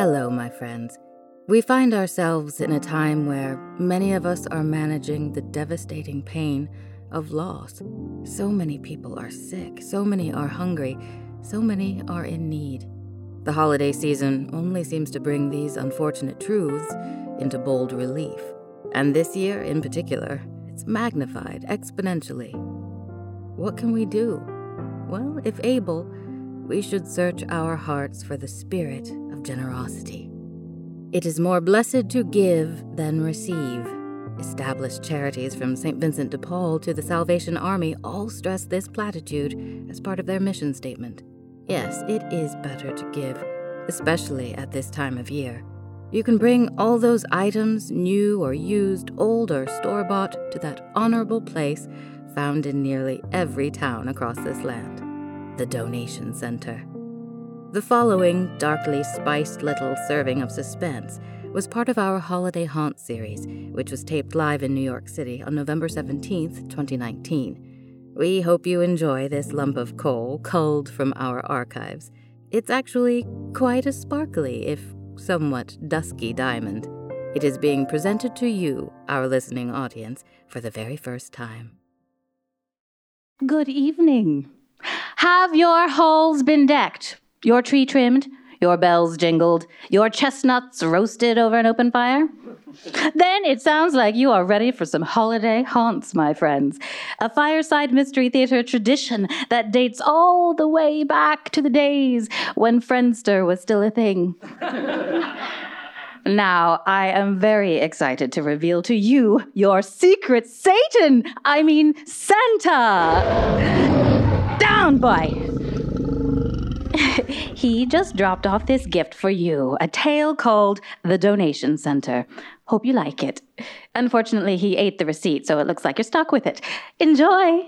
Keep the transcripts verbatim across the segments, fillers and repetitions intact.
Hello, my friends. We find ourselves in a time where many of us are managing the devastating pain of loss. So many people are sick, so many are hungry, so many are in need. The holiday season only seems to bring these unfortunate truths into bold relief. And this year, in particular, it's magnified exponentially. What can we do? Well, if able, we should search our hearts for the spirit of generosity. It is more blessed to give than receive. Established charities from Saint Vincent de Paul to the Salvation Army all stress this platitude as part of their mission statement. Yes, it is better to give, especially at this time of year. You can bring all those items, new or used, old or store-bought, to that honorable place found in nearly every town across this land, the Donation Center. The following darkly spiced little serving of suspense was part of our Holiday Haunt series, which was taped live in New York City on November seventeenth, twenty nineteen. We hope you enjoy this lump of coal culled from our archives. It's actually quite a sparkly, if somewhat dusky diamond. It is being presented to you, our listening audience, for the very first time. Good evening. Have your halls been decked? Your tree trimmed, your bells jingled, your chestnuts roasted over an open fire? Then it sounds like you are ready for some holiday haunts, my friends. A fireside mystery theater tradition that dates all the way back to the days when Friendster was still a thing. Now, I am very excited to reveal to you your secret Satan, I mean Santa. Down, boy. He just dropped off this gift for you, a tale called The Donation Center. Hope you like it. Unfortunately, he ate the receipt, so it looks like you're stuck with it. Enjoy!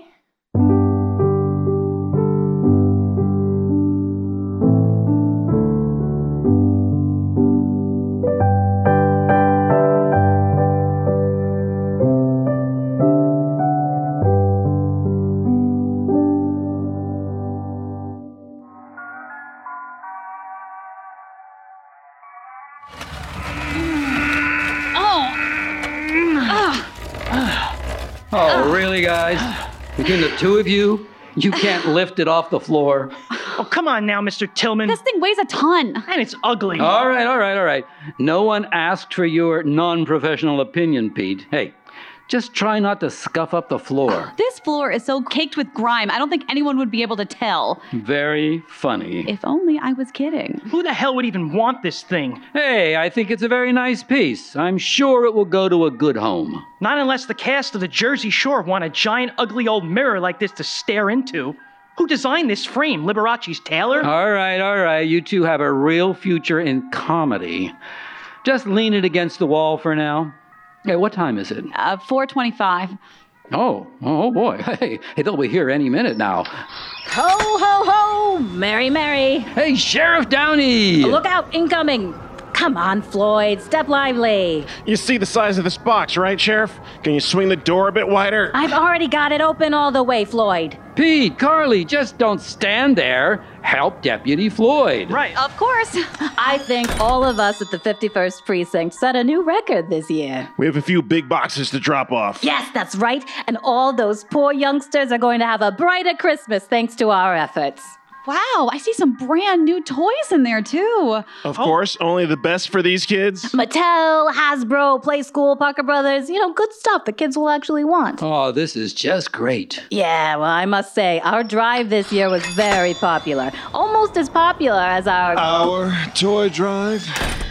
Oh, really, guys? Between the two of you, you can't lift it off the floor. Oh, come on now, Mister Tillman. This thing weighs a ton. And it's ugly. All right, all right, all right. No one asked for your non-professional opinion, Pete. Hey, just try not to scuff up the floor. This floor is so caked with grime, I don't think anyone would be able to tell. Very funny. If only I was kidding. Who the hell would even want this thing? Hey, I think it's a very nice piece. I'm sure it will go to a good home. Not unless the cast of the Jersey Shore want a giant, ugly old mirror like this to stare into. Who designed this frame? Liberace's tailor? All right, all right. You two have a real future in comedy. Just lean it against the wall for now. Hey, what time is it? Uh, four twenty-five. Oh, oh boy. Hey, hey, they'll be here any minute now. Ho, ho, ho! Merry, merry! Hey, Sheriff Downey! Look out, incoming! Come on, Floyd, step lively. You see the size of this box, right, Sheriff? Can you swing the door a bit wider? I've already got it open all the way, Floyd. Pete, Carly, just don't stand there. Help Deputy Floyd. Right. Of course. I think all of us at the fifty-first Precinct set a new record this year. We have a few big boxes to drop off. Yes, that's right. And all those poor youngsters are going to have a brighter Christmas thanks to our efforts. Wow, I see some brand new toys in there, too. Of course, only the best for these kids. Mattel, Hasbro, Play School, Parker Brothers, you know, good stuff the kids will actually want. Oh, this is just great. Yeah, well, I must say, our drive this year was very popular. Almost as popular as our... Our toy drive?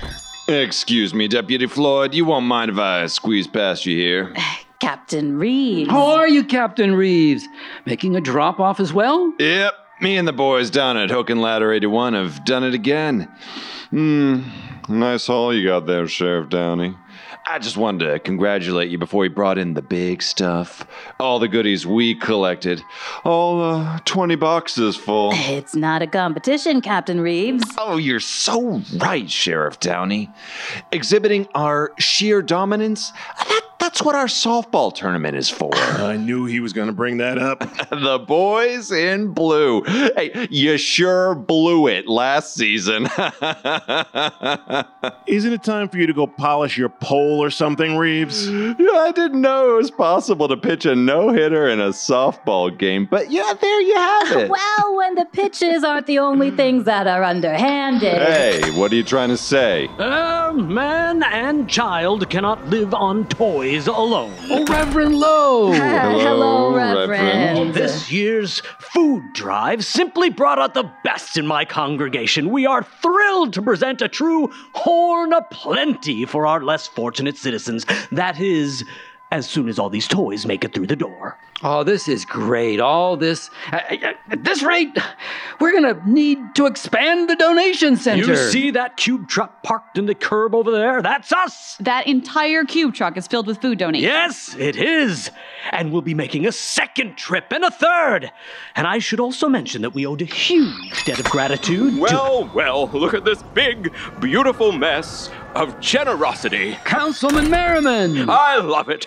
Excuse me, Deputy Floyd. You won't mind if I squeeze past you here? Captain Reeves. How are you, Captain Reeves? Making a drop-off as well? Yep. Me and the boys down at Hook and Ladder eighty-one have done it again. Hmm, nice haul you got there, Sheriff Downey. I just wanted to congratulate you before you brought in the big stuff. All the goodies we collected. All uh, twenty boxes full. It's not a competition, Captain Reeves. Oh, you're so right, Sheriff Downey. Exhibiting our sheer dominance, that, that's That's what our softball tournament is for. I knew he was going to bring that up. The boys in blue. Hey, you sure blew it last season. Isn't it time for you to go polish your pole or something, Reeves? Yeah, I didn't know it was possible to pitch a no-hitter in a softball game, but yeah, there you have it. Well, when the pitches aren't the only things that are underhanded. Hey, what are you trying to say? Uh, man and child cannot live on toys alone. Oh, Reverend Lowe. Hello, Hello, Reverend. Reverend. This year's food drive simply brought out the best in my congregation. We are thrilled to present a true horn of plenty for our less fortunate citizens. That is, as soon as all these toys make it through the door. Oh, this is great. All this. At this rate, we're going to need to expand the donation center. You see that cube truck parked in the curb over there? That's us! That entire cube truck is filled with food donations. Yes, it is. And we'll be making a second trip and a third. And I should also mention that we owed a huge debt of gratitude Well, well, look at this big, beautiful mess of generosity. Councilman Merriman. I love it.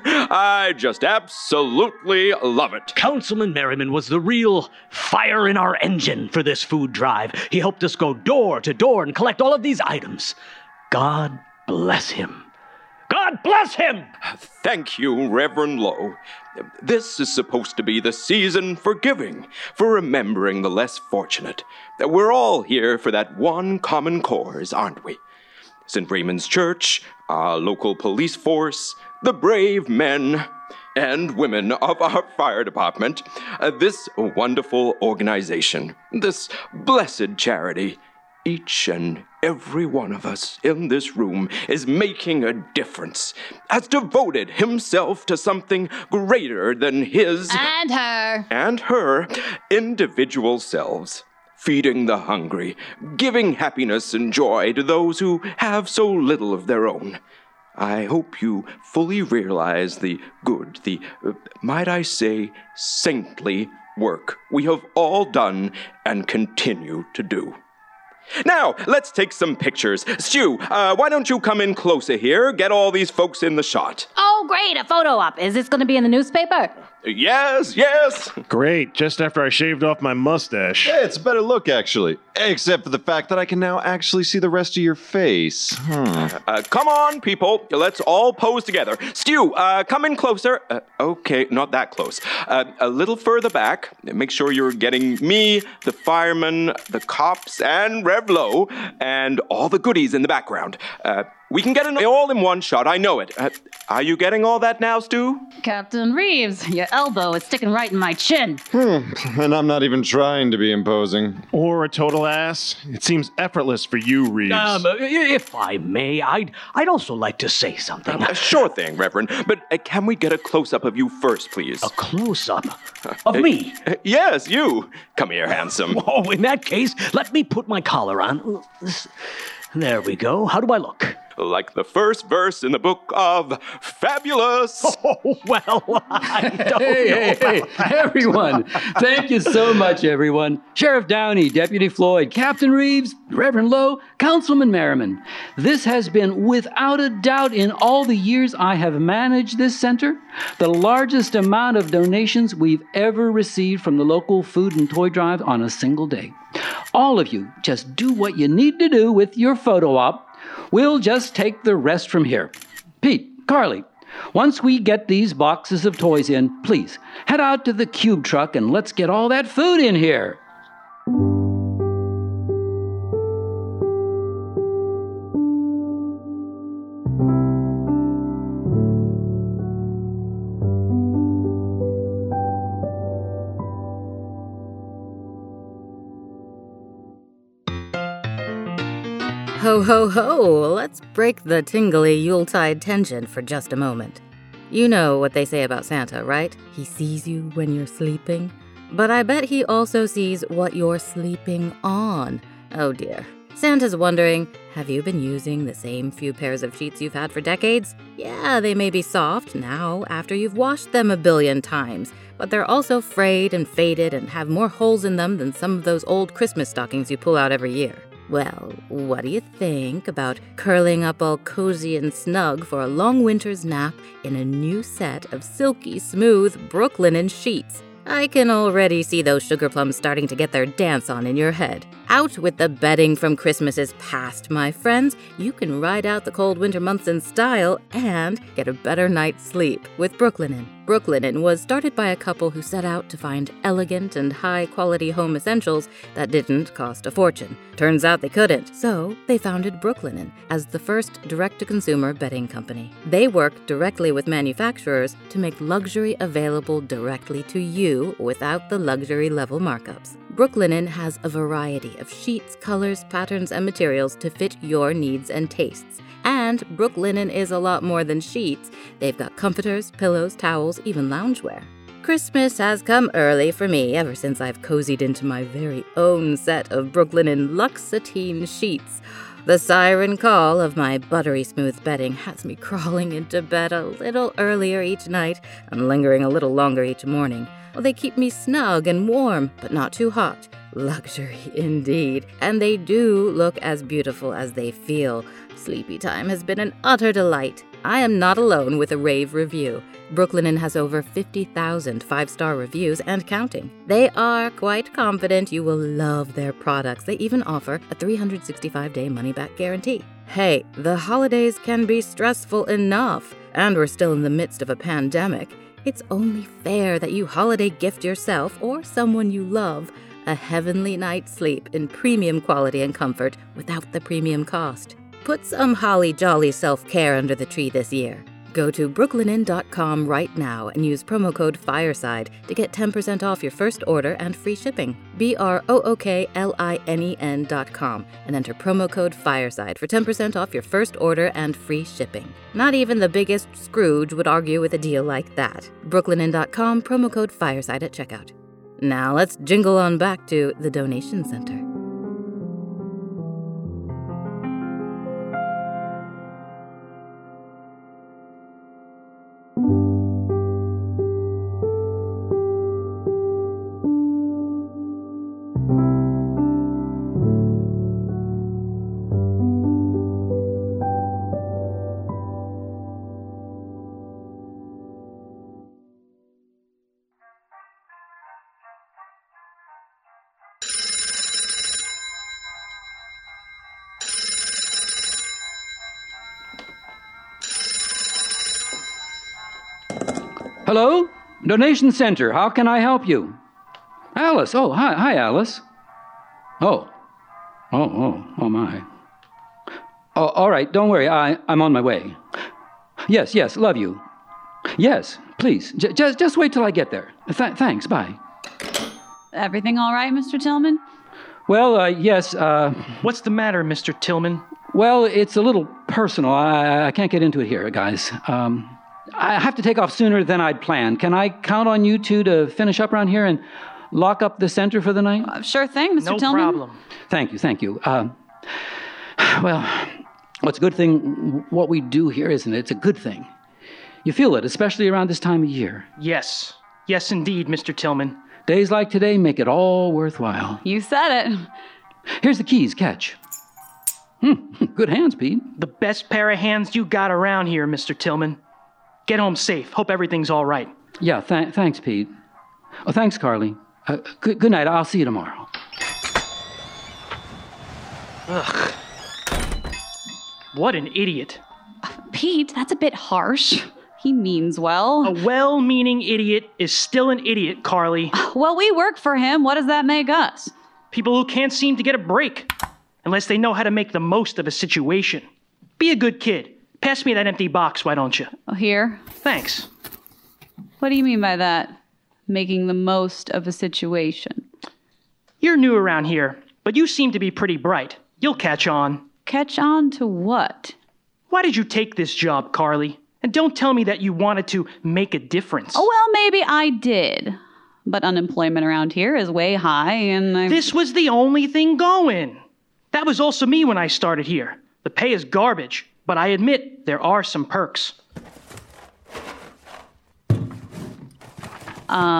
I just absolutely love it. to... Councilman Merriman was the real fire in our engine for this food drive. He helped us go door to door and collect all of these items. God bless him. God bless him! Thank you, Reverend Lowe. This is supposed to be the season for giving, for remembering the less fortunate. We're all here for that one common cause, aren't we? Saint Raymond's Church, our local police force, the brave men and women of our fire department, uh, this wonderful organization, this blessed charity. Each and every one of us in this room is making a difference, has devoted himself to something greater than his And her. and her individual selves, feeding the hungry, giving happiness and joy to those who have so little of their own. I hope you fully realize the good, the, uh, might I say, saintly work we have all done and continue to do. Now, let's take some pictures. Stu, uh, why don't you come in closer here? Get all these folks in the shot. Oh, great, a photo op. Is this going to be in the newspaper? Yes, yes. Great, just after I shaved off my mustache. Hey, it's a better look, actually. Except for the fact that I can now actually see the rest of your face. Hmm. Uh, come on, people. Let's all pose together. Stu, uh, come in closer. Uh, okay, not that close. Uh, a little further back. Make sure you're getting me, the firemen, the cops, and Rev Lowe, and all the goodies in the background. Uh, we can get it all in one shot. I know it. Uh, are you getting all that now, Stu? Captain Reeves, your elbow is sticking right in my chin. Hmm. And I'm not even trying to be imposing. Or a total ass. It seems effortless for you, Reeves. Um, if I may, I'd, I'd also like to say something. Uh, sure thing, Reverend. But uh, can we get a close-up of you first, please? A close-up of me? Uh, yes, you. Come here, handsome. Oh, in that case, let me put my collar on. There we go. How do I look? Like the first verse in the book of Fabulous. Oh, well, I don't Hey, know. hey, hey, everyone. Thank you so much, everyone. Sheriff Downey, Deputy Floyd, Captain Reeves, Reverend Lowe, Councilman Merriman. This has been, without a doubt, in all the years I have managed this center, the largest amount of donations we've ever received from the local food and toy drive on a single day. All of you, just do what you need to do with your photo op. We'll just take the rest from here. Pete, Carly, once we get these boxes of toys in, please head out to the cube truck and let's get all that food in here. Ho, ho, ho! Let's break the tingly Yuletide tension for just a moment. You know what they say about Santa, right? He sees you when you're sleeping. But I bet he also sees what you're sleeping on. Oh dear. Santa's wondering, have you been using the same few pairs of sheets you've had for decades? Yeah, they may be soft now after you've washed them a billion times, but they're also frayed and faded and have more holes in them than some of those old Christmas stockings you pull out every year. Well, what do you think about curling up all cozy and snug for a long winter's nap in a new set of silky smooth Brooklinen sheets? I can already see those sugar plums starting to get their dance on in your head. Out with the bedding from Christmases past, my friends. You can ride out the cold winter months in style and get a better night's sleep with Brooklinen. Brooklinen was started by a couple who set out to find elegant and high-quality home essentials that didn't cost a fortune. Turns out they couldn't, so they founded Brooklinen as the first direct-to-consumer bedding company. They work directly with manufacturers to make luxury available directly to you without the luxury-level markups. Brooklinen has a variety of sheets, colors, patterns, and materials to fit your needs and tastes. And Brooklinen is a lot more than sheets. They've got comforters, pillows, towels, even loungewear. Christmas has come early for me ever since I've cozied into my very own set of Brooklinen Luxe Sateen sheets. The siren call of my buttery smooth bedding has me crawling into bed a little earlier each night and lingering a little longer each morning. Well, they keep me snug and warm, but not too hot. Luxury indeed. And they do look as beautiful as they feel. Sleepy time has been an utter delight. I am not alone with a rave review. Brooklinen has over fifty thousand five-star reviews and counting. They are quite confident you will love their products. They even offer a three hundred sixty-five day money-back guarantee. Hey, the holidays can be stressful enough, and we're still in the midst of a pandemic. It's only fair that you holiday gift yourself or someone you love a heavenly night's sleep in premium quality and comfort without the premium cost. Put some holly jolly self-care under the tree this year. Go to brooklinen dot com right now and use promo code FIRESIDE to get ten percent off your first order and free shipping. B R O O K L I N E N dot com and enter promo code FIRESIDE for ten percent off your first order and free shipping. Not even the biggest Scrooge would argue with a deal like that. brooklinen dot com, promo code FIRESIDE at checkout. Now let's jingle on back to the donation center. Hello? Donation Center. How can I help you? Alice. Oh, hi, hi, Alice. Oh. Oh, oh, oh, my. Oh, all right. Don't worry. I, I'm on my way. Yes, yes. Love you. Yes, please. J- just, just wait till I get there. Th- thanks. Bye. Everything all right, Mister Tillman? Well, uh, yes. Uh, What's the matter, Mister Tillman? well, it's a little personal. I, I can't get into it here, guys. Um... I have to take off sooner than I'd planned. Can I count on you two to finish up around here and lock up the center for the night? Uh, sure thing, Mister No Tillman. problem. Thank you, thank you. Uh, well, what's a good thing, what we do here, isn't it? It's a good thing. You feel it, especially around this time of year. Yes. Yes, indeed, Mister Tillman. Days like today make it all worthwhile. You said it. Here's the keys, catch. Hmm, good hands, Pete. The best pair of hands you got around here, Mister Tillman. Get home safe. Hope everything's all right. Yeah, th- thanks, Pete. Oh, thanks, Carly. Uh, good, good night. I'll see you tomorrow. Ugh. What an idiot. Pete, that's a bit harsh. He means well. A well-meaning idiot is still an idiot, Carly. Well, we work for him. What does that make us? People who can't seem to get a break unless they know how to make the most of a situation. Be a good kid. Pass me that empty box, why don't you? Oh, here? Thanks. What do you mean by that? Making the most of a situation. You're new around here, but you seem to be pretty bright. You'll catch on. Catch on to what? Why did you take this job, Carly? And don't tell me that you wanted to make a difference. Oh, well, maybe I did. But unemployment around here is way high, and I... This was the only thing going. That was also me when I started here. The pay is garbage, but I admit there are some perks.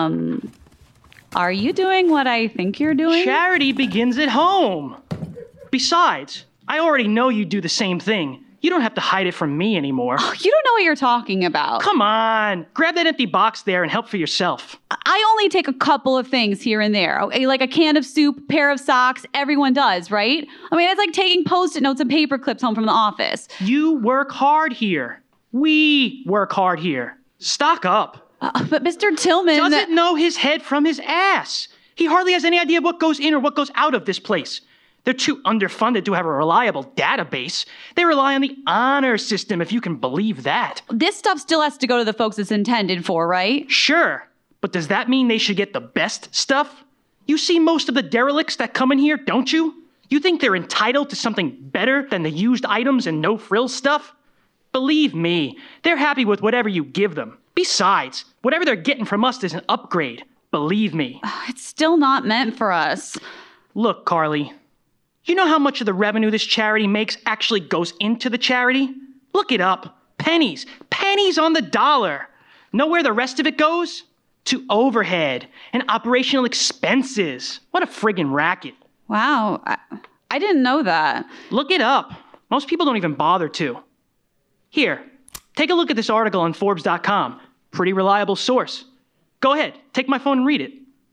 Um, are you doing what I think you're doing? Charity begins at home. Besides, I already know you do the same thing. You don't have to hide it from me anymore. Oh, you don't know what you're talking about. Come on, grab that empty box there and help for yourself. I only take a couple of things here and there. Okay? Like a can of soup, pair of socks. Everyone does, right? I mean, it's like taking Post-it notes and paper clips home from the office. You work hard here. We work hard here. Stock up. Uh, but Mister Tillman... Doesn't know his head from his ass. He hardly has any idea what goes in or what goes out of this place. They're too underfunded to have a reliable database. They rely on the honor system, if you can believe that. This stuff still has to go to the folks it's intended for, right? Sure, but does that mean they should get the best stuff? You see most of the derelicts that come in here, don't you? You think they're entitled to something better than the used items and no-frills stuff? Believe me, they're happy with whatever you give them. Besides, whatever they're getting from us is an upgrade. Believe me. It's still not meant for us. Look, Carly. You know how much of the revenue this charity makes actually goes into the charity? Look it up. Pennies. Pennies on the dollar. Know where the rest of it goes? To overhead and operational expenses. What a friggin' racket. Wow. I, I didn't know that. Look it up. Most people don't even bother to. Here, take a look at this article on Forbes dot com. Pretty reliable source. Go ahead, take my phone and read it.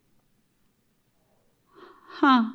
Huh.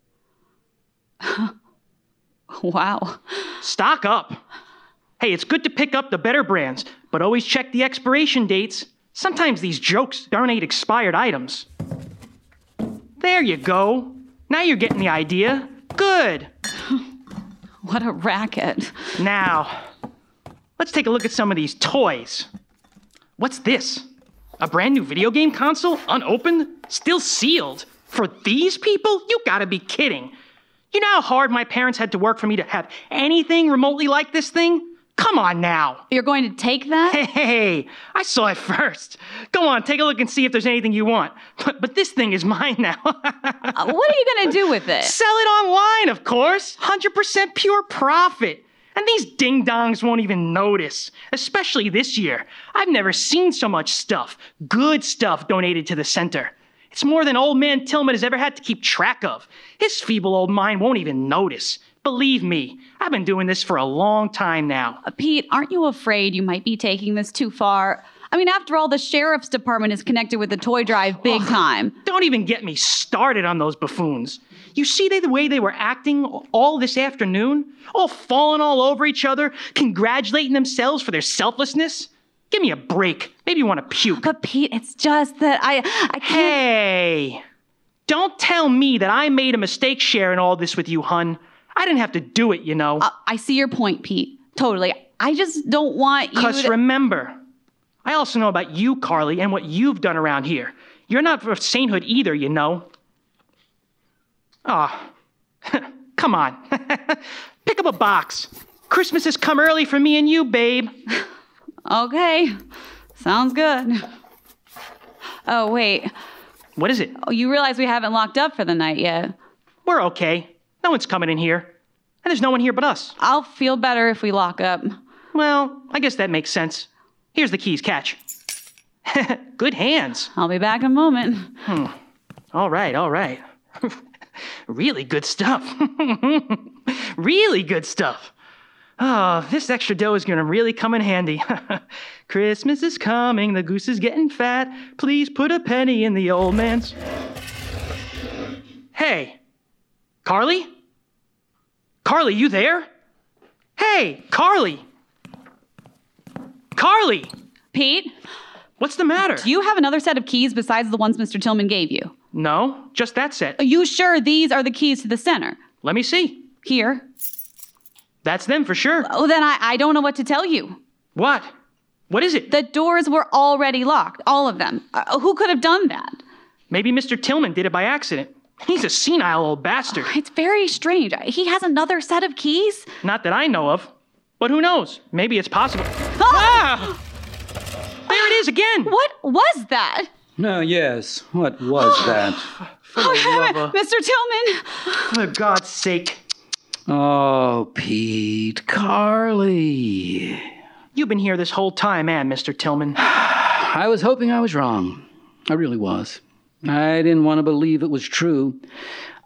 Wow. Stock up. Hey, it's good to pick up the better brands, but always check the expiration dates. Sometimes these jokes donate expired items. There you go. Now you're getting the idea. Good. What a racket. Now, let's take a look at some of these toys. What's this? A brand new video game console? Unopened? Still sealed? For these people? You gotta be kidding. You know how hard my parents had to work for me to have anything remotely like this thing? Come on now. You're going to take that? Hey, hey, I saw it first. Go on, take a look and see if there's anything you want. But, but this thing is mine now. uh, what are you going to do with it? Sell it online, of course. one hundred percent pure profit. And these ding-dongs won't even notice. Especially this year. I've never seen so much stuff, good stuff, donated to the center. It's more than old man Tillman has ever had to keep track of. His feeble old mind won't even notice. Believe me, I've been doing this for a long time now. Uh, Pete, aren't you afraid you might be taking this too far? I mean, after all, the sheriff's department is connected with the toy drive big time. Don't even get me started on those buffoons. You see they, the way they were acting all this afternoon? All falling all over each other, congratulating themselves for their selflessness? Give me a break. Maybe you want to puke. But Pete, it's just that I, I can't... Hey, don't tell me that I made a mistake sharing all this with you, hun. I didn't have to do it, you know. Uh, I see your point, Pete. Totally. I just don't want you Because to... remember, I also know about you, Carly, and what you've done around here. You're not for sainthood either, you know. Ah, oh, come on. Pick up a box. Christmas has come early for me and you, babe. Okay, sounds good. Oh, wait. What is it? Oh, you realize we haven't locked up for the night yet. We're okay. No one's coming in here. And there's no one here but us. I'll feel better if we lock up. Well, I guess that makes sense. Here's the keys, catch. Good hands. I'll be back in a moment. Hmm. All right, all right. Really good stuff. Really good stuff. Oh, this extra dough is going to really come in handy. Christmas is coming, the goose is getting fat. Please put a penny in the old man's... Hey, Carly? Carly, you there? Hey, Carly! Carly! Pete? What's the matter? Do you have another set of keys besides the ones Mister Tillman gave you? No, just that set. Are you sure these are the keys to the center? Let me see. Here. That's them for sure. Oh, then I, I don't know what to tell you. What? What is it? The doors were already locked, all of them. Uh, who could have done that? Maybe Mister Tillman did it by accident. He's a senile old bastard. Oh, it's very strange. He has another set of keys? Not that I know of. But who knows? Maybe it's possible. Ah! There it is again! What was that? No, yes. What was that? Oh, Mister Tillman! For God's sake. Oh, Pete, Carly. You've been here this whole time, eh, Mister Tillman? I was hoping I was wrong. I really was. I didn't want to believe it was true.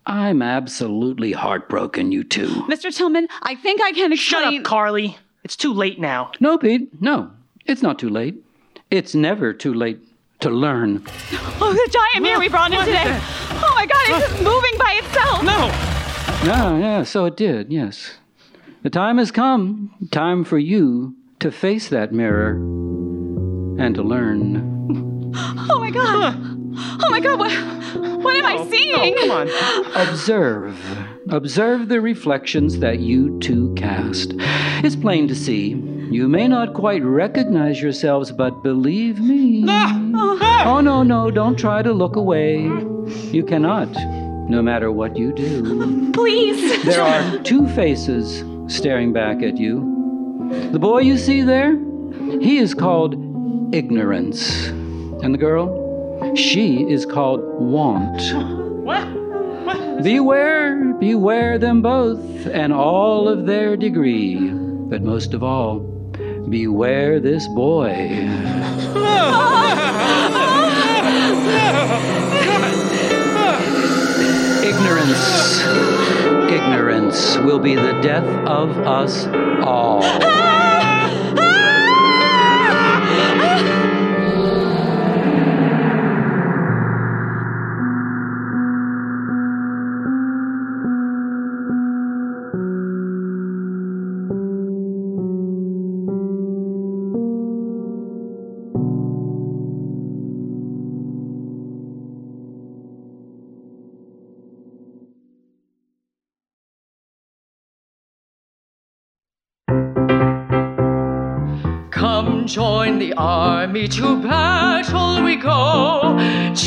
I'm absolutely heartbroken, you two. Mister Tillman, I think I can explain... Shut up, Carly. It's too late now. No, Pete, no. It's not too late. It's never too late to learn. Oh, the giant mirror we brought in today. Oh my God, it's just moving by itself. No. Yeah, yeah, so it did, yes. The time has come. Time for you to face that mirror and to learn. Oh my God. Oh my God, what, what am no, I seeing? No, come on. Observe. Observe the reflections that you two cast. It's plain to see. You may not quite recognize yourselves, but believe me. Oh, no, no, don't try to look away. You cannot, no matter what you do. Please. There are two faces staring back at you. The boy you see there, he is called Ignorance. And the girl, she is called Want. What? What? Beware, beware them both and all of their degree. But most of all, beware this boy. Ignorance, ignorance will be the death of us all. Come join the army, to battle we go.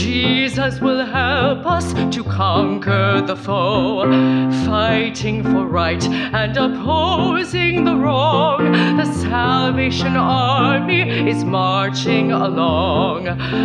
Jesus will help us to conquer the foe. Fighting for right and opposing the wrong, the Salvation Army is marching along.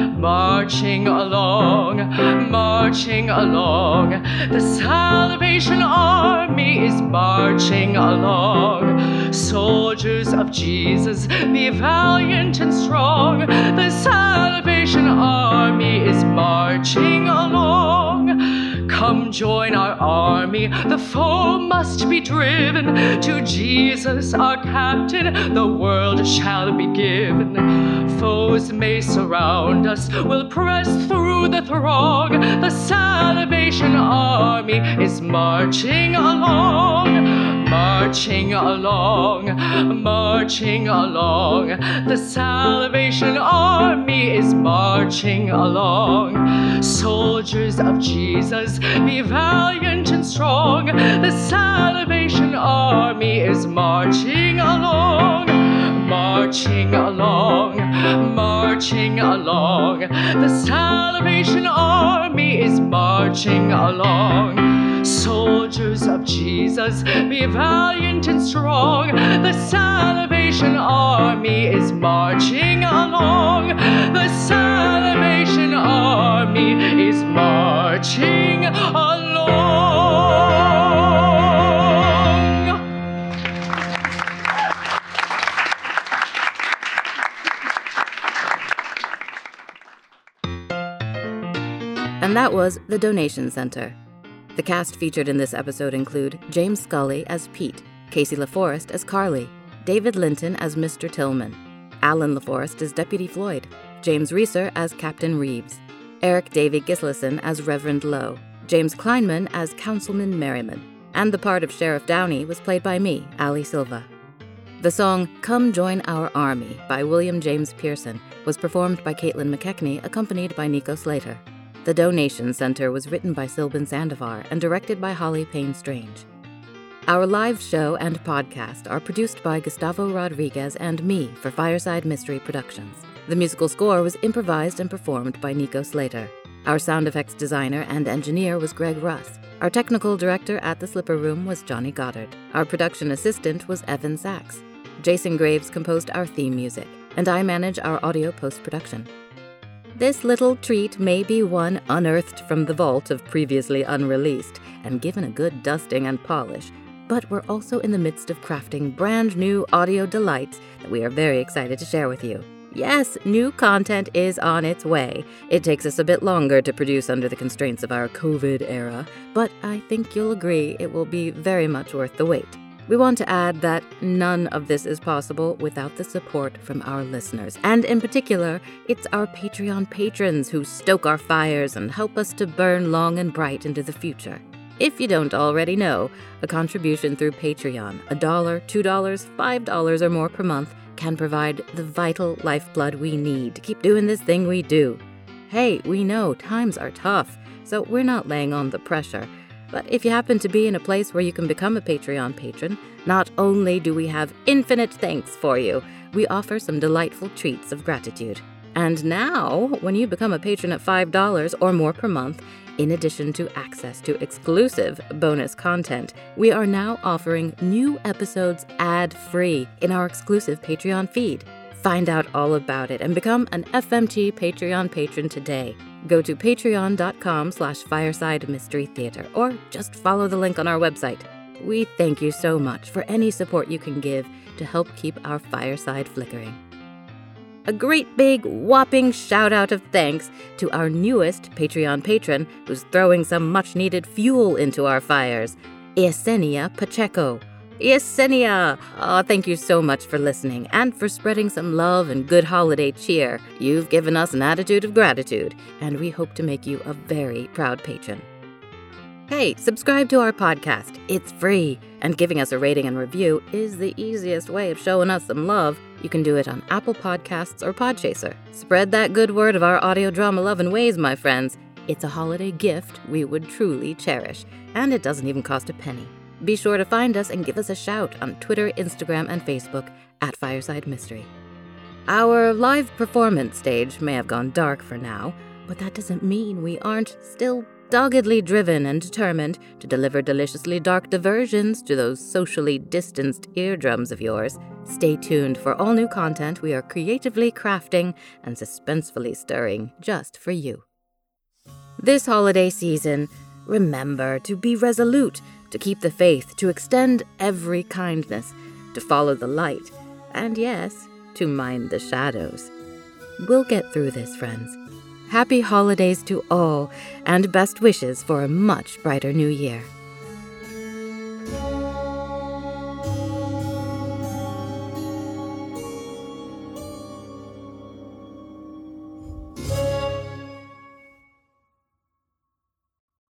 Marching along, marching along. The Salvation Army is marching along. Soldiers of Jesus, be valiant and strong. The Salvation Army is marching along. Come join our army, the foe must be driven. To Jesus, our captain, the world shall be given. Foes may surround us, we'll press through the throng. The Salvation Army is marching along. Marching along, marching along. The Salvation Army is marching along. Soldiers of Jesus, be valiant and strong. The Salvation Army is marching along. Marching along, marching along. The Salvation Army is marching along. Soldiers of Jesus, be valiant and strong. The Salvation Army is marching along. The Salvation Army is marching along. And that was The Donation Center. The cast featured in this episode include James Scully as Pete, Casey LaForest as Carly, David Linton as Mister Tillman, Alan LaForest as Deputy Floyd, James Reeser as Captain Reeves, Eric Davy Gislason as Reverend Lowe, James Kleinman as Councilman Merriman, and the part of Sheriff Downey was played by me, Ali Silva. The song Come Join Our Army by William James Pearson was performed by Caitlin McKechnie, accompanied by Nico Slater. The Donation Center was written by Sylvan Sandovar and directed by Holly Payne Strange. Our live show and podcast are produced by Gustavo Rodriguez and me for Fireside Mystery Productions. The musical score was improvised and performed by Nico Slater. Our sound effects designer and engineer was Greg Russ. Our technical director at the Slipper Room was Johnny Goddard. Our production assistant was Evan Sachs. Jason Graves composed our theme music, and I manage our audio post-production. This little treat may be one unearthed from the vault of previously unreleased and given a good dusting and polish, but we're also in the midst of crafting brand new audio delights that we are very excited to share with you. Yes, new content is on its way. It takes us a bit longer to produce under the constraints of our COVID era, but I think you'll agree it will be very much worth the wait. We want to add that none of this is possible without the support from our listeners, and in particular, it's our Patreon patrons who stoke our fires and help us to burn long and bright into the future. If you don't already know, a contribution through Patreon, a dollar, two dollars, five dollars or more per month, can provide the vital lifeblood we need to keep doing this thing we do. Hey, we know times are tough, so we're not laying on the pressure. But if you happen to be in a place where you can become a Patreon patron, not only do we have infinite thanks for you, we offer some delightful treats of gratitude. And now, when you become a patron at five dollars or more per month, in addition to access to exclusive bonus content, we are now offering new episodes ad-free in our exclusive Patreon feed. Find out all about it and become an F M T Patreon patron today. Go to patreon.com slash fireside mystery theater or just follow the link on our website. We thank you so much for any support you can give to help keep our fireside flickering. A great big whopping shout out of thanks to our newest Patreon patron who's throwing some much needed fuel into our fires, Yesenia Pacheco. Yesenia! Oh, thank you so much for listening and for spreading some love and good holiday cheer. You've given us an attitude of gratitude, and we hope to make you a very proud patron. Hey, subscribe to our podcast. It's free, and giving us a rating and review is the easiest way of showing us some love. You can do it on Apple Podcasts or Podchaser. Spread that good word of our audio drama loving ways, my friends. It's a holiday gift we would truly cherish, and it doesn't even cost a penny. Be sure to find us and give us a shout on Twitter, Instagram, and Facebook at Fireside Mystery. Our live performance stage may have gone dark for now, but that doesn't mean we aren't still doggedly driven and determined to deliver deliciously dark diversions to those socially distanced eardrums of yours. Stay tuned for all new content we are creatively crafting and suspensefully stirring just for you. This holiday season, remember to be resolute, to keep the faith, to extend every kindness, to follow the light, and yes, to mind the shadows. We'll get through this, friends. Happy holidays to all, and best wishes for a much brighter new year.